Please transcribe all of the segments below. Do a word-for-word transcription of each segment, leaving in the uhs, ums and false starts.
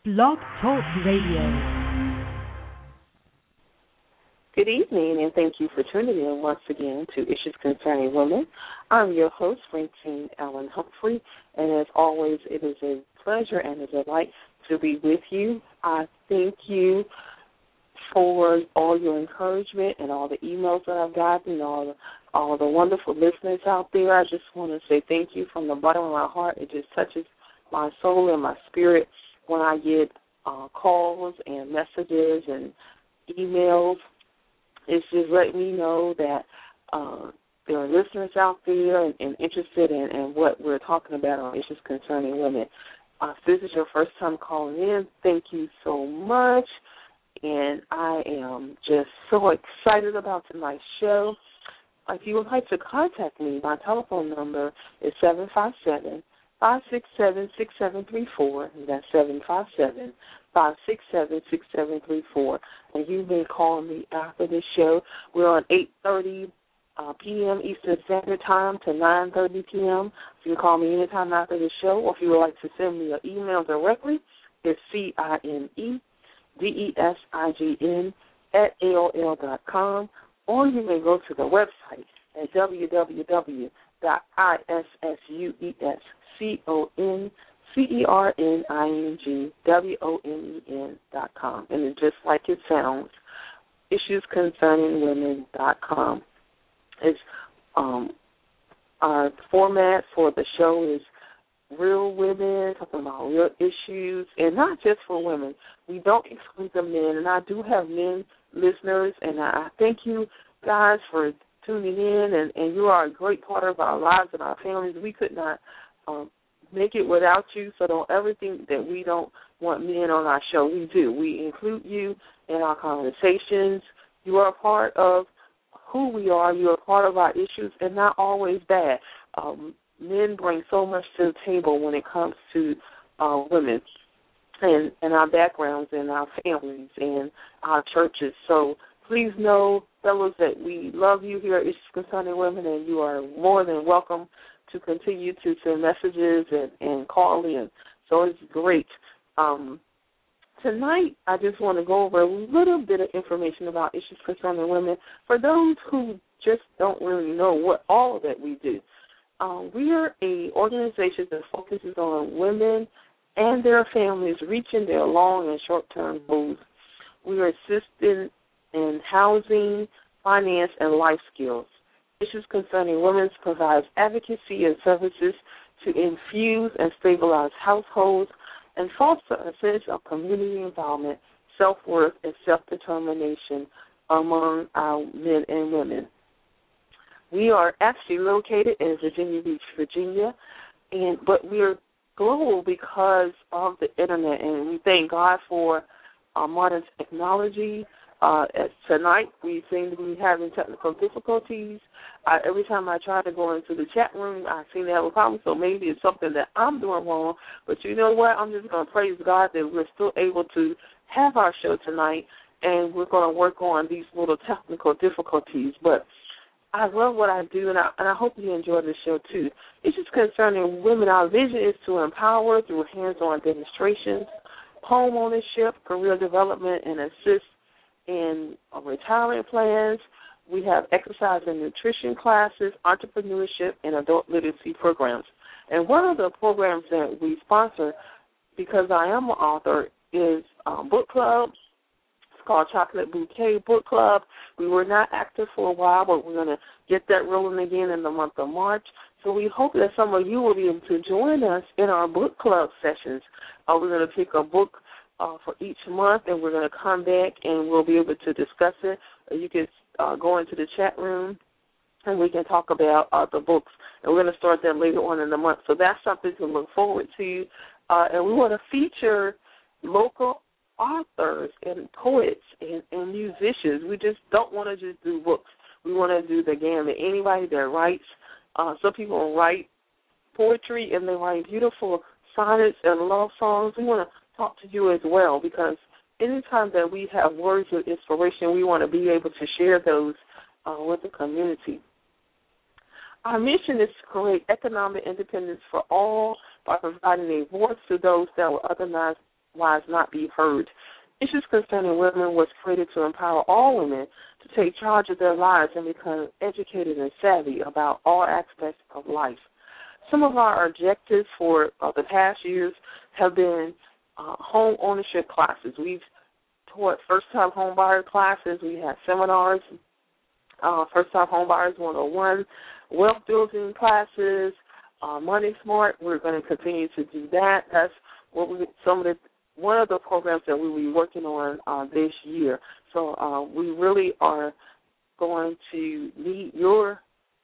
Blog Talk Radio. Good evening, and thank you for tuning in once again to Issues Concerning Women. I'm your host, Francine Allen Humphrey, and as always, it is a pleasure and a delight to be with you. I thank you for all your encouragement and all the emails that I've gotten, all the, all the wonderful listeners out there. I just want to say thank you from the bottom of my heart. It just touches my soul and my spirit when I get uh, calls and messages and emails. It's just letting me know that uh, there are listeners out there and, and interested in, in what we're talking about on Issues Concerning Women. Uh, if this is your first time calling in, thank you so much. And I am just so excited about tonight's show. If you would like to contact me, my telephone number is seven five seven, five six seven, six seven three four. That's seven five seven, five six seven, six seven three four. And you may call me after the show. We're on eight thirty uh, p.m. Eastern Standard Time to nine thirty p.m. So you can call me anytime after the show, or if you would like to send me an email directly, it's C I N E D E S I G N at A O L dot com, or you may go to the website at w w w dot issuesconning women dot com. And it's just like it sounds, issues concerning women dot com. It's, um, our format for the show is real women, talking about real issues, and not just for women. We don't exclude the men, and I do have men listeners, and I thank you guys for tuning in, and, and you are a great part of our lives and our families. We could not um, make it without you, so don't ever think that we don't want men on our show. We do. We include you in our conversations. You are a part of who we are. You are a part of our issues, and not always bad. Um, men bring so much to the table when it comes to uh, women and, and our backgrounds and our families and our churches. So please know, fellows, that we love you here at Issues Concerning Women, and you are more than welcome to continue to send messages and, and call in. So it's great. Um, tonight, I just want to go over a little bit of information about Issues Concerning Women for those who just don't really know what all that we do. Um, we are an organization that focuses on women and their families reaching their long and short-term goals. We are assisting in housing, finance, and life skills. Issues Concerning Women provides advocacy and services to infuse and stabilize households and foster a sense of community involvement, self-worth, and self-determination among our men and women. We are actually located in Virginia Beach, Virginia, and but we are global because of the Internet, and we thank God for uh, modern technology. Uh, tonight, we seem to be having technical difficulties. Uh, every time I try to go into the chat room, I seem to have a problem, so maybe it's something that I'm doing wrong. But you know what? I'm just going to praise God that we're still able to have our show tonight, and we're going to work on these little technical difficulties. But I love what I do, and I, and I hope you enjoy the show, too. It's just concerning women. Our vision is to empower through hands-on demonstrations, home ownership, career development, and assist in uh, retirement plans. We have exercise and nutrition classes, entrepreneurship, and adult literacy programs. And one of the programs that we sponsor, because I am an author, is um, book club. Called Chocolate Bouquet Book Club. We were not active for a while, but we're going to get that rolling again in the month of March. So we hope that some of you will be able to join us in our book club sessions. Uh, we're going to pick a book uh, for each month, and we're going to come back and we'll be able to discuss it. Uh, you can uh, go into the chat room, and we can talk about uh, the books. And we're going to start that later on in the month. So that's something to look forward to. Uh, and we want to feature local authors and poets and, and musicians. We just don't want to just do books. We want to do the gamut. Anybody that writes, uh, some people write poetry and they write beautiful sonnets and love songs. We want to talk to you as well, because anytime that we have words of inspiration, we want to be able to share those uh, with the community. Our mission is to create economic independence for all by providing a voice to those that will otherwise otherwise not be heard. Issues Concerning Women was created to empower all women to take charge of their lives and become educated and savvy about all aspects of life. Some of our objectives for uh, the past years have been uh, home ownership classes. We've taught first-time home buyer classes. We had seminars, uh, first-time home buyers one oh one, wealth building classes, uh, Money Smart. We're going to continue to do that. That's what we some of the one of the programs that we will be working on uh, this year. So uh, we really are going to need your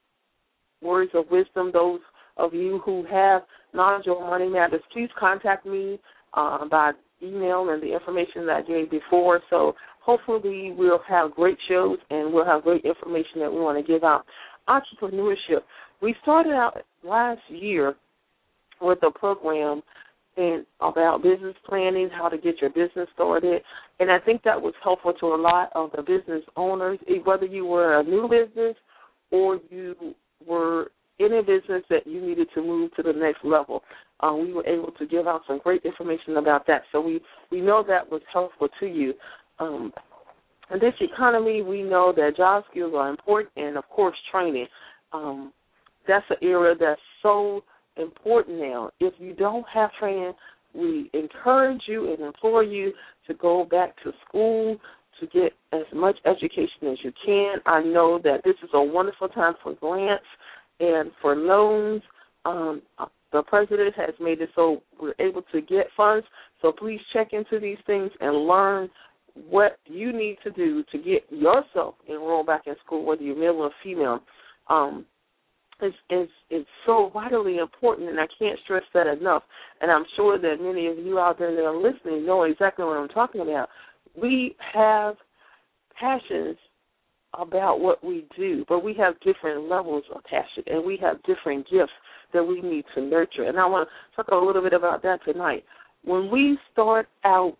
words of wisdom. Those of you who have knowledge of money matters, please contact me uh, by email and the information that I gave before. So hopefully we'll have great shows and we'll have great information that we want to give out. Entrepreneurship. We started out last year with a program in, about business planning, how to get your business started, and I think that was helpful to a lot of the business owners, whether you were a new business or you were in a business that you needed to move to the next level. Uh, we were able to give out some great information about that, so we, we know that was helpful to you. Um, in this economy, we know that job skills are important, and, of course, training. Um, that's an area that's so important now. If you don't have training, we encourage you and implore you to go back to school to get as much education as you can. I know that this is a wonderful time for grants and for loans. Um, the president has made it so we're able to get funds, so please check into these things and learn what you need to do to get yourself enrolled back in school, whether you're male or female. Um, It's, it's, it's so vitally important, and I can't stress that enough. And I'm sure that many of you out there that are listening know exactly what I'm talking about. We have passions about what we do, but we have different levels of passion, and we have different gifts that we need to nurture. And I want to talk a little bit about that tonight. When we start out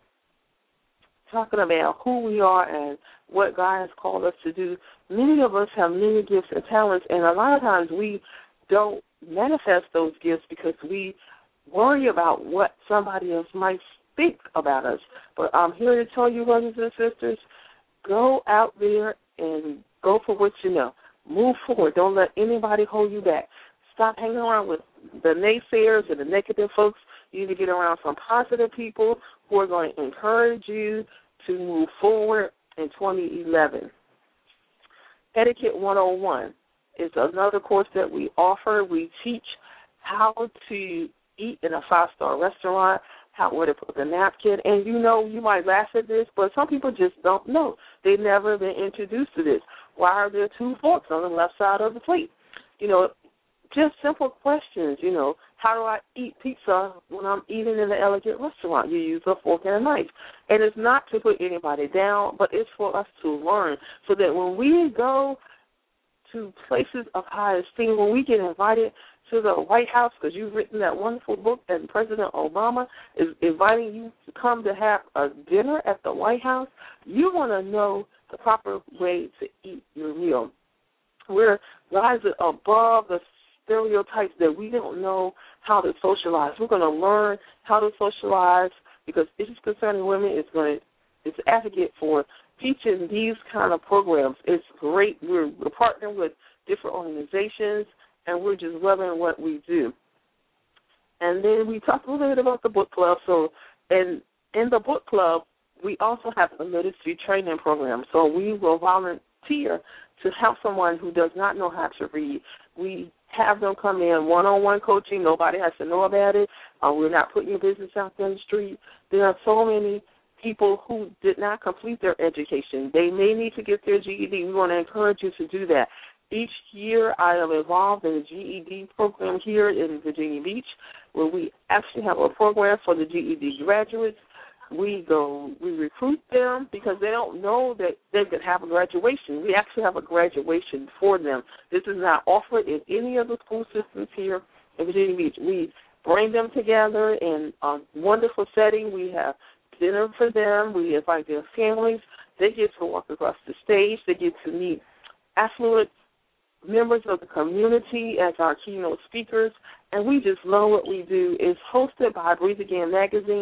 talking about who we are and what God has called us to do, many of us have many gifts and talents, and a lot of times we don't manifest those gifts because we worry about what somebody else might think about us. But I'm here to tell you, brothers and sisters, go out there and go for what you know. Move forward. Don't let anybody hold you back. Stop hanging around with the naysayers and the negative folks. You need to get around some positive people who are going to encourage you to move forward in twenty eleven. Etiquette one oh one is another course that we offer. We teach how to eat in a five-star restaurant, how where to put the napkin. And, you know, you might laugh at this, but some people just don't know. They've never been introduced to this. Why are there two forks on the left side of the plate? You know, just simple questions, you know. How do I eat pizza when I'm eating in an elegant restaurant? You use a fork and a knife. And it's not to put anybody down, but it's for us to learn so that when we go to places of high esteem, when we get invited to the White House, because you've written that wonderful book and President Obama is inviting you to come to have a dinner at the White House, you want to know the proper way to eat your meal. We're rising above the stereotypes that we don't know how to socialize. We're going to learn how to socialize because Issues Concerning Women is going to it's advocate for teaching these kind of programs. It's great. We're, we're partnering with different organizations, and we're just loving what we do. And then we talked a little bit about the book club. So, and in the book club, we also have a literacy training program. So we will volunteer to help someone who does not know how to read. We have them come in one-on-one coaching. Nobody has to know about it. Uh, we're not putting your business out there in the street. There are so many people who did not complete their education. They may need to get their G E D. We want to encourage you to do that. Each year I am involved in the G E D program here in Virginia Beach, where we actually have a program for the G E D graduates. We go, we recruit them because they don't know that they could have a graduation. We actually have a graduation for them. This is not offered in any of the school systems here in Virginia Beach. We bring them together in a wonderful setting. We have dinner for them. We invite their families. They get to walk across the stage. They get to meet affluent members of the community as our keynote speakers, and we just love what we do. It's hosted by Breathe Again Magazine.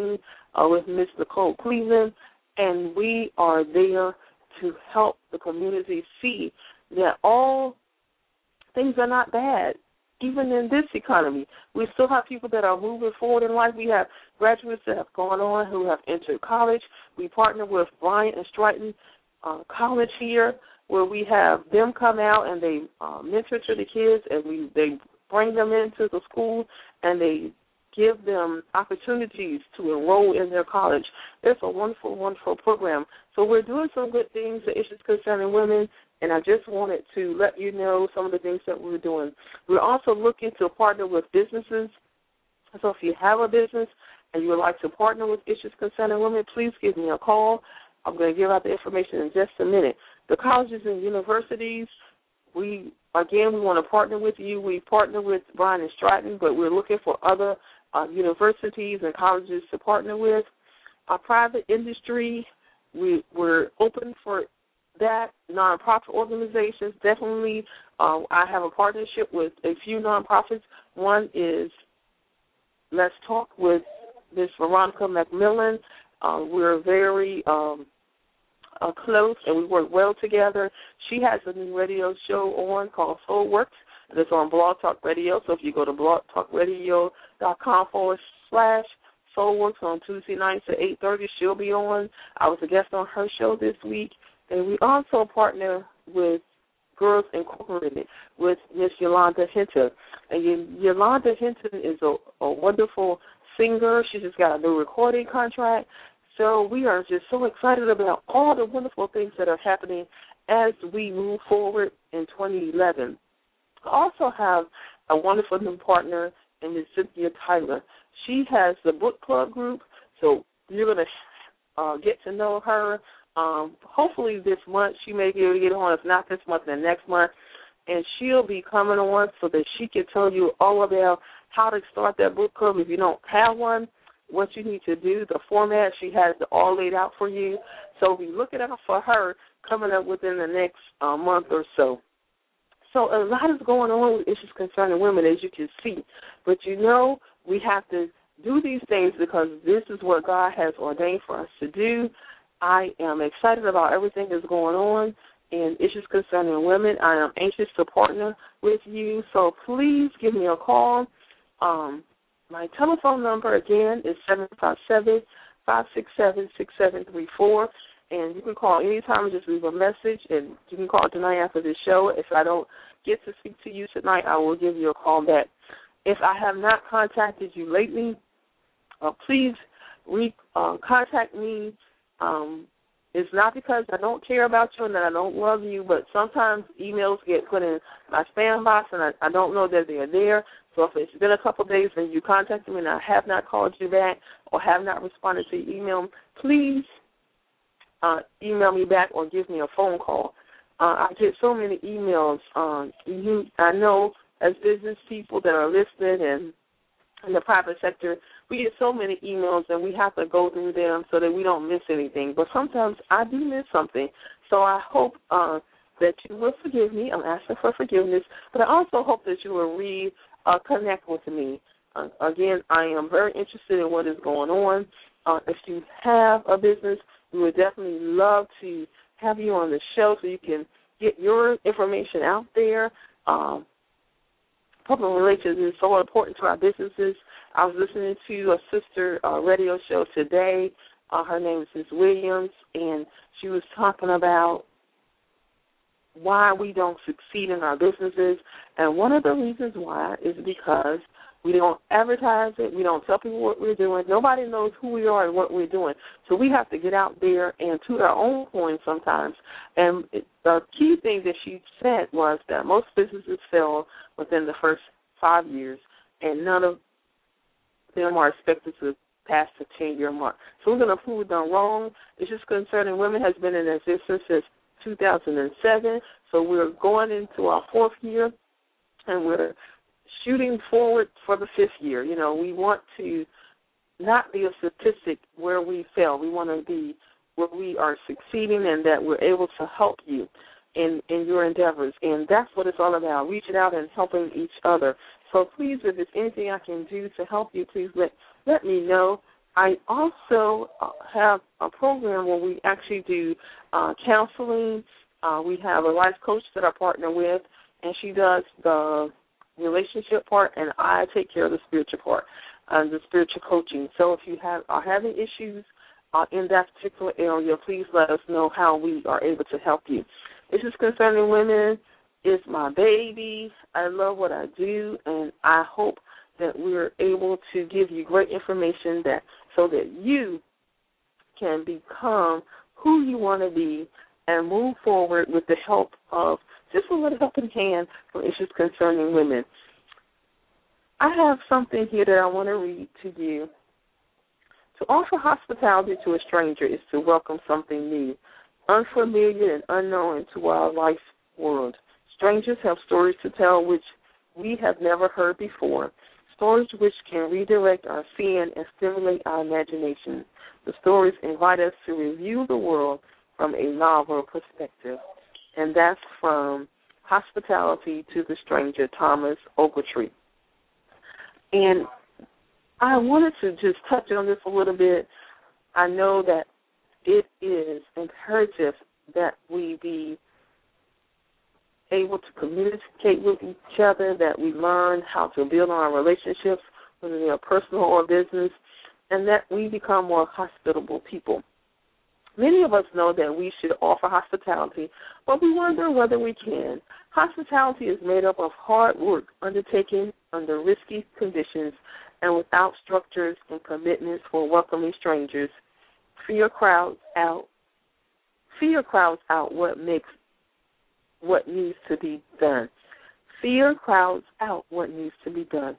uh, with Miss Nicole Cleveland, and we are there to help the community see that all things are not bad. Even in this economy, we still have people that are moving forward in life. We have graduates that have gone on who have entered college. We partner with Bryant and Stratton uh, College here, where we have them come out and they uh, mentor to the kids, and we they bring them into the school, and they give them opportunities to enroll in their college. It's a wonderful, wonderful program. So we're doing some good things, the issues concerning women, and I just wanted to let you know some of the things that we're doing. We're also looking to partner with businesses. So if you have a business and you would like to partner with issues concerning women, please give me a call. I'm going to give out the information in just a minute. The colleges and universities, we, again, we want to partner with you. We partner with Bryant and Stratton, but we're looking for other uh, universities and colleges to partner with. Our private industry, we, we're open for that. Nonprofit organizations, definitely. Uh, I have a partnership with a few nonprofits. One is Let's Talk with Miss Veronica McMillan. Uh, we're very um, uh, close, and we work well together. She has a new radio show on called Soulworks, and it's on Blog Talk Radio. So if you go to blogtalkradio.com forward slash Soulworks on Tuesday nights at eight thirty, she'll be on. I was a guest on her show this week. And we also partner with Girls Incorporated with Miss Yolanda Hinton. And y- Yolanda Hinton is a, a wonderful singer. She just got a new recording contract. So we are just so excited about all the wonderful things that are happening as we move forward in twenty eleven. I also have a wonderful new partner in Miss Cynthia Tyler. She has the book club group, so you're going to uh, get to know her. Um, hopefully this month she may be able to get on, if not this month, then next month, and she'll be coming on so that she can tell you all about how to start that book club. If you don't have one, what you need to do, the format, she has it all laid out for you. So be looking out for her coming up within the next uh, month or so. So a lot is going on with issues concerning women, as you can see. But you know, we have to do these things because this is what God has ordained for us to do. I am excited about everything that's going on in issues concerning women. I am anxious to partner with you, so please give me a call. Um, my telephone number, again, is seven five seven, five six seven, six seven three four, and you can call anytime and just leave a message, and you can call tonight after this show. If I don't get to speak to you tonight, I will give you a call back. If I have not contacted you lately, uh, please re- uh, contact me. Um, it's not because I don't care about you and that I don't love you, but sometimes emails get put in my spam box and I, I don't know that they're there. So if it's been a couple of days and you contacted me and I have not called you back or have not responded to your email, please uh, email me back or give me a phone call. Uh, I get so many emails. Um, you, I know as business people that are listening and in the private sector, we get so many emails and we have to go through them so that we don't miss anything. But sometimes I do miss something. So I hope uh, that you will forgive me. I'm asking for forgiveness. But I also hope that you will re uh, connect with me. Uh, again, I am very interested in what is going on. Uh, if you have a business, we would definitely love to have you on the show so you can get your information out there. Um, Public relations is so important to our businesses. I was listening to a sister uh, radio show today. Uh, her name is Miz Williams, and she was talking about why we don't succeed in our businesses. And one of the reasons why is because we don't advertise it. We don't tell people what we're doing. Nobody knows who we are and what we're doing. So we have to get out there and toot our own horn sometimes. And it, the key thing that she said was that most businesses fail within the first five years, and none of them are expected to pass the ten-year mark. So we're going to prove them wrong. Issues concerning women has been in existence since two thousand seven, so we're going into our fourth year, and we're shooting forward for the fifth year. You know, we want to not be a statistic where we fail. We want to be where we are succeeding and that we're able to help you in, in your endeavors. And that's what it's all about, reaching out and helping each other. So please, if there's anything I can do to help you, please let, let me know. I also uh, have a program where we actually do uh, counseling. Uh, we have a life coach that I partner with, and she does the relationship part, and I take care of the spiritual part, uh, the spiritual coaching. So if you have are having issues uh, in that particular area, please let us know how we are able to help you. Issues concerning women is my baby. I love what I do, and I hope that we're able to give you great information that so that you can become who you want to be and move forward with the help of just a little helping hand for issues concerning women. I have something here that I want to read to you. To offer hospitality to a stranger is to welcome something new, unfamiliar and unknown to our life world. Strangers have stories to tell which we have never heard before, stories which can redirect our seeing and stimulate our imagination. The stories invite us to review the world from a novel perspective, and that's from Hospitality to the Stranger, Thomas Ogletree. And I wanted to just touch on this a little bit. I know that it is imperative that we be able to communicate with each other, that we learn how to build on our relationships, whether they are personal or business, and that we become more hospitable people. Many of us know that we should offer hospitality, but we wonder whether we can. Hospitality is made up of hard work undertaken under risky conditions and without structures and commitments for welcoming strangers. Fear crowds out. Fear crowds out what makes what needs to be done. Fear crowds out what needs to be done.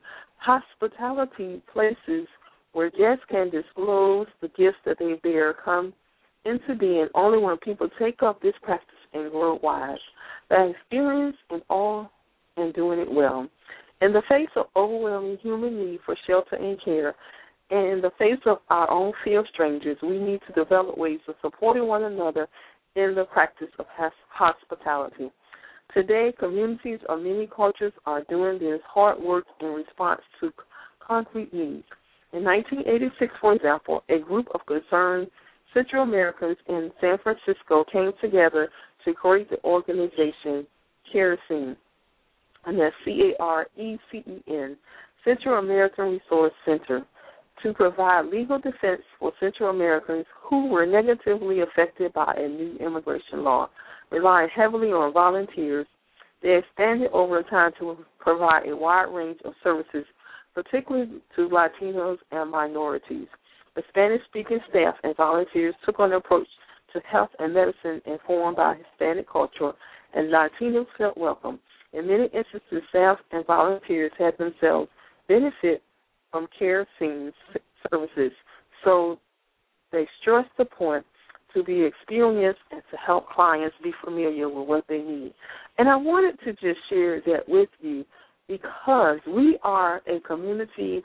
Hospitality places where guests can disclose the gifts that they bear come into being only when people take up this practice and grow wise. That experience and awe and doing it well. In the face of overwhelming human need for shelter and care, and in the face of our own fear of strangers, we need to develop ways of supporting one another in the practice of hospitality. Today, communities of many cultures are doing this hard work in response to concrete needs. In nineteen eighty-six, for example, a group of concerned Central Americans in San Francisco came together to create the organization CARECEN, and that's C A R E C E N, Central American Resource Center, to provide legal defense for Central Americans who were negatively affected by a new immigration law. Relying heavily on volunteers, they expanded over time to provide a wide range of services, particularly to Latinos and minorities. The Spanish-speaking staff and volunteers took on an approach to health and medicine informed by Hispanic culture, and Latinos felt welcome. In many instances, staff and volunteers had themselves benefit from CARECEN services, so they stressed the point to be experienced and to help clients be familiar with what they need. And I wanted to just share that with you because we are a community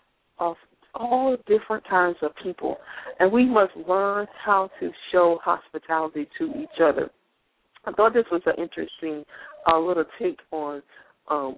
of all different kinds of people, and we must learn how to show hospitality to each other. I thought this was an interesting uh, little take on um,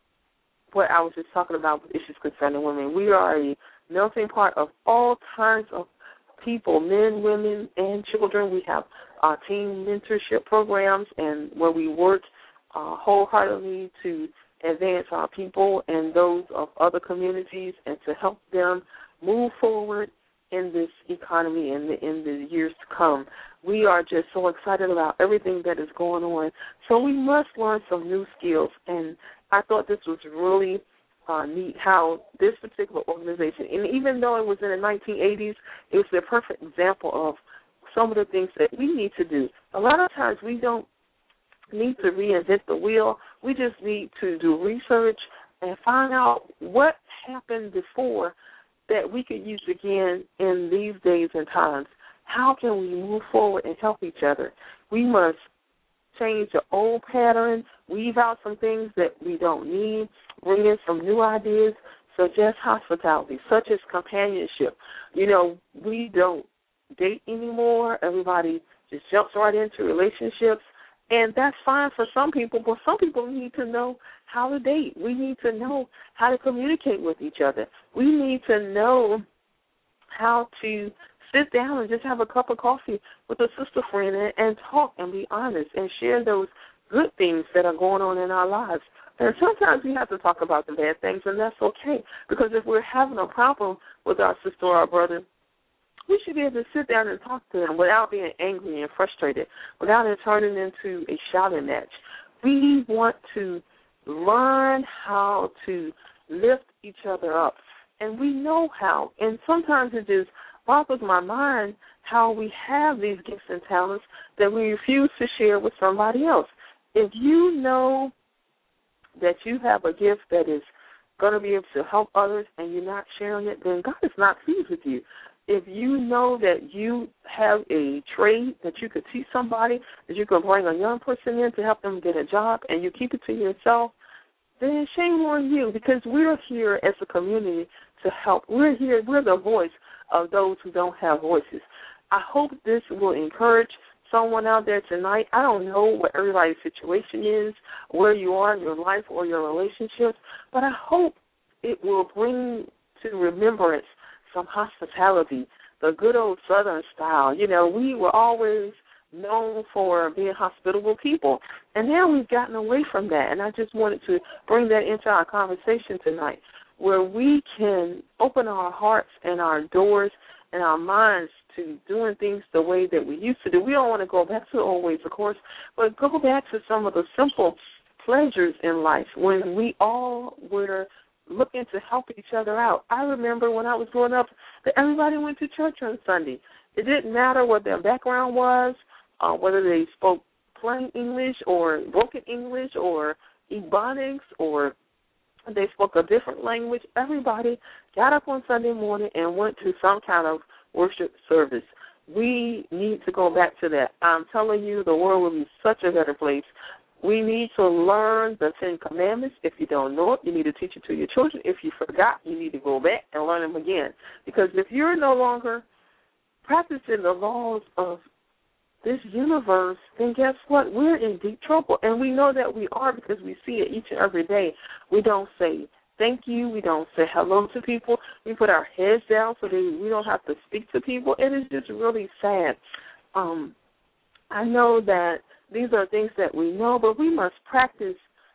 what I was just talking about with issues concerning women. We are a melting pot of all kinds of people, men, women, and children. We have uh, team mentorship programs and where we work uh, wholeheartedly to advance our people and those of other communities and to help them move forward in this economy and in, in the years to come. We are just so excited about everything that is going on. So we must learn some new skills, and I thought this was really uh, neat how this particular organization, and even though it was in the nineteen eighties, it was the perfect example of some of the things that we need to do. A lot of times we don't need to reinvent the wheel. We just need to do research and find out what happened before that we could use again in these days and times. How can we move forward and help each other? We must change the old patterns, weave out some things that we don't need, bring in some new ideas, such as hospitality, such as companionship. You know, we don't date anymore. Everybody just jumps right into relationships. And that's fine for some people, but some people need to know how to date. We need to know how to communicate with each other. We need to know how to sit down and just have a cup of coffee with a sister friend and, and talk and be honest and share those good things that are going on in our lives. And sometimes we have to talk about the bad things, and that's okay, because if we're having a problem with our sister or our brother, we should be able to sit down and talk to them without being angry and frustrated, without it turning into a shouting match. We want to learn how to lift each other up, and we know how. And sometimes it just boggles my mind how we have these gifts and talents that we refuse to share with somebody else. If you know that you have a gift that is going to be able to help others and you're not sharing it, then God is not pleased with you. If you know that you have a trade that you could teach somebody, that you could bring a young person in to help them get a job, and you keep it to yourself, then shame on you, because we're here as a community to help. We're here, we're the voice of those who don't have voices. I hope this will encourage someone out there tonight. I don't know what everybody's situation is, where you are in your life or your relationships, but I hope it will bring to remembrance some hospitality, the good old Southern style. You know, we were always known for being hospitable people, and now we've gotten away from that, and I just wanted to bring that into our conversation tonight, where we can open our hearts and our doors and our minds to doing things the way that we used to do. We don't want to go back to the old ways, of course, but go back to some of the simple pleasures in life when we all were looking to help each other out. I remember when I was growing up that everybody went to church on Sunday. It didn't matter what their background was, uh, whether they spoke plain English or broken English or Ebonics or they spoke a different language. Everybody got up on Sunday morning and went to some kind of worship service. We need to go back to that. I'm telling you, the world will be such a better place. We need to learn the Ten Commandments. If you don't know it, you need to teach it to your children. If you forgot, you need to go back and learn them again. Because if you're no longer practicing the laws of this universe, then guess what? We're in deep trouble. And we know that we are because we see it each and every day. We don't say thank you. We don't say hello to people. We put our heads down so that we don't have to speak to people. It is just really sad. Um, I know that these are things that we know, but we must practice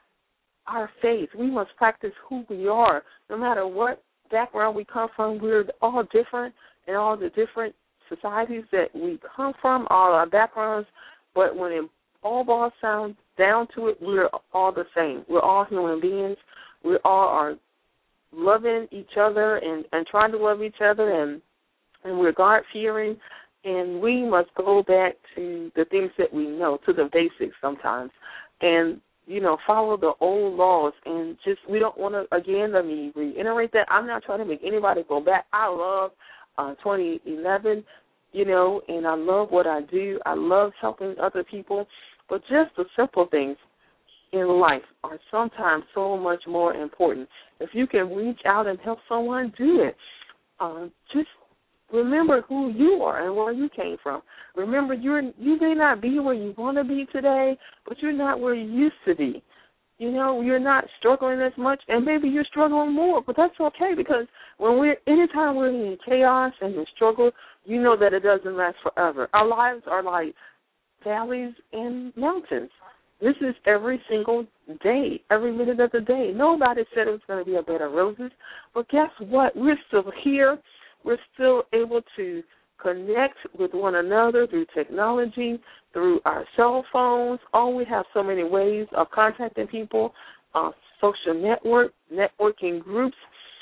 our faith. We must practice who we are. No matter what background we come from, we're all different in all the different societies that we come from, all our backgrounds, but when it all boils down, down to it, we're all the same. We're all human beings. We all are loving each other and, and trying to love each other, and, and we're God-fearing. And we must go back to the things that we know, to the basics sometimes, and, you know, follow the old laws. And just, we don't want to, again, let me reiterate that. I'm not trying to make anybody go back. I love uh, twenty eleven, you know, and I love what I do. I love helping other people. But just the simple things in life are sometimes so much more important. If you can reach out and help someone, do it. Uh, just remember who you are and where you came from. Remember, you're, you may not be where you want to be today, but you're not where you used to be. You know, you're not struggling as much, and maybe you're struggling more, but that's okay, because when we're, anytime we're in chaos and in struggle, you know that it doesn't last forever. Our lives are like valleys and mountains. This is every single day, every minute of the day. Nobody said it was going to be a bed of roses, but guess what? We're still here. We're still able to connect with one another through technology, through our cell phones. Oh, we have so many ways of contacting people, uh, social network, networking groups.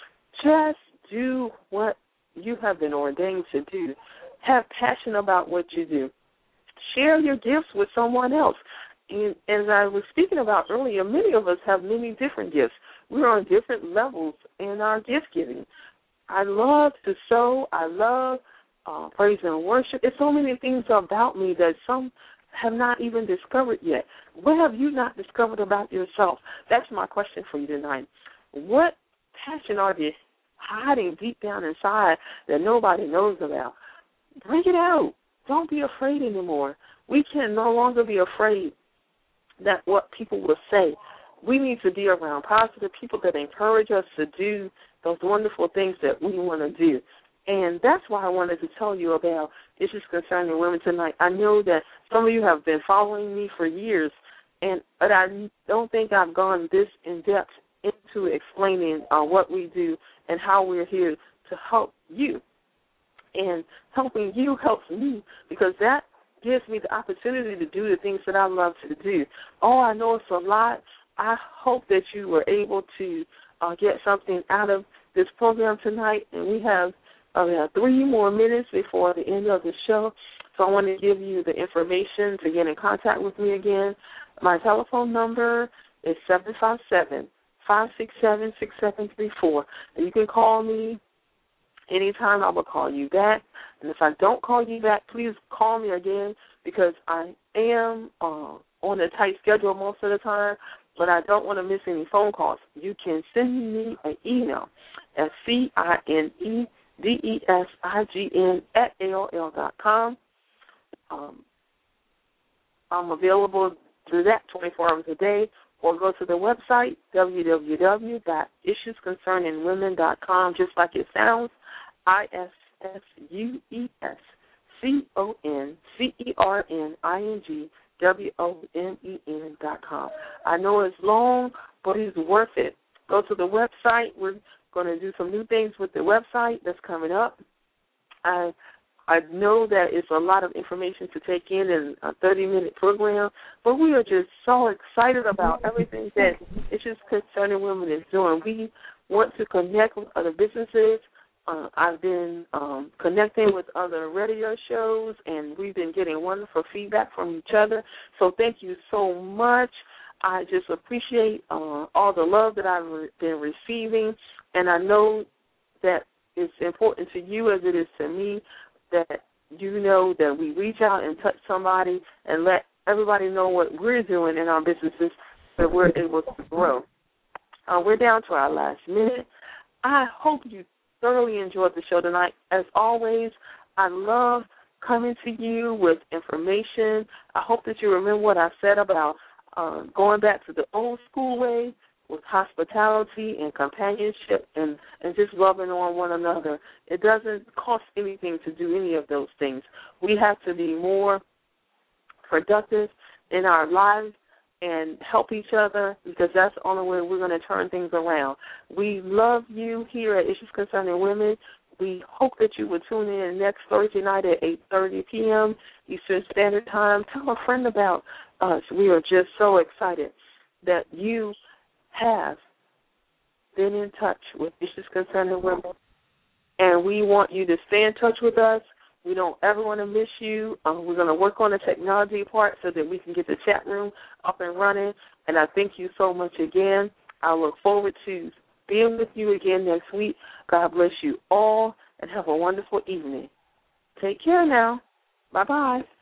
Just do what you have been ordained to do. Have passion about what you do. Share your gifts with someone else. And as I was speaking about earlier, many of us have many different gifts. We're on different levels in our gift giving. I love to sew. I love uh, praise and worship. There's so many things about me that some have not even discovered yet. What have you not discovered about yourself? That's my question for you tonight. What passion are you hiding deep down inside that nobody knows about? Bring it out. Don't be afraid anymore. We can no longer be afraid that what people will say. We need to be around positive people that encourage us to do those wonderful things that we want to do. And that's why I wanted to tell you about issues concerning women tonight. I know that some of you have been following me for years, and but I don't think I've gone this in-depth into explaining uh, what we do and how we're here to help you. And helping you helps me because that gives me the opportunity to do the things that I love to do. Oh, I know it's a lot. I hope that you were able to uh, get something out of this program tonight, and we have uh, we have three more minutes before the end of the show. So I want to give you the information to get in contact with me again. My telephone number is seven five seven, five six seven, six seven three four, and you can call me anytime. I will call you back. And if I don't call you back, please call me again because I am uh, on a tight schedule most of the time, but I don't want to miss any phone calls. You can send me an email at C I N E D E S I G N at A O L dot com. Um, I'm available through that twenty-four hours a day, or go to the website, w w w dot issues concerning women dot com, just like it sounds, I S S U E S C O N C E R N I N G W O M E N dot com. I know it's long, but it's worth it. Go to the website. We're going to do some new things with the website that's coming up. I I know that it's a lot of information to take in in a thirty-minute program, but we are just so excited about everything that Issues Concerning Women is doing. We want to connect with other businesses. Uh, I've been um, connecting with other radio shows, and we've been getting wonderful feedback from each other. So thank you so much. I just appreciate uh, all the love that I've re- been receiving, and I know that it's important to you as it is to me that you know that we reach out and touch somebody and let everybody know what we're doing in our businesses so we're able to grow. Uh, we're down to our last minute. I hope you thoroughly enjoyed the show tonight. As always, I love coming to you with information. I hope that you remember what I said about uh, going back to the old school way with hospitality and companionship and, and just loving on one another. It doesn't cost anything to do any of those things. We have to be more productive in our lives and help each other because that's the only way we're going to turn things around. We love you here at Issues Concerning Women. We hope that you will tune in next Thursday night at eight thirty p.m. Eastern Standard Time. Tell a friend about us. We are just so excited that you have been in touch with Issues Concerning Women, and we want you to stay in touch with us. We don't ever want to miss you. Um, we're going to work on the technology part so that we can get the chat room up and running, and I thank you so much again. I look forward to being with you again next week. God bless you all, and have a wonderful evening. Take care now. Bye-bye.